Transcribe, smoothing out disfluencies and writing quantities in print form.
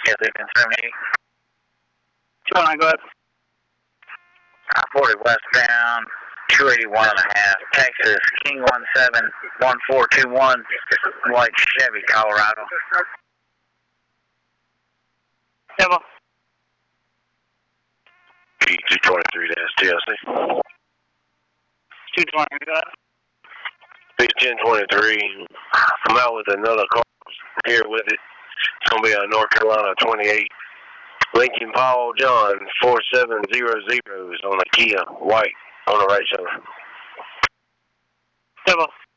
Kia Lincoln 78. 209, go ahead. I-40 westbound, 281 and a half, Texas, King 171421, white Chevy, Colorado. Evo. P223-TLC. 220, go ahead. P1023, I'm out with another car here with it. It's going to be a North Carolina 28. Lincoln Paul John 4700 is on the Kia white on the right shoulder. Evo.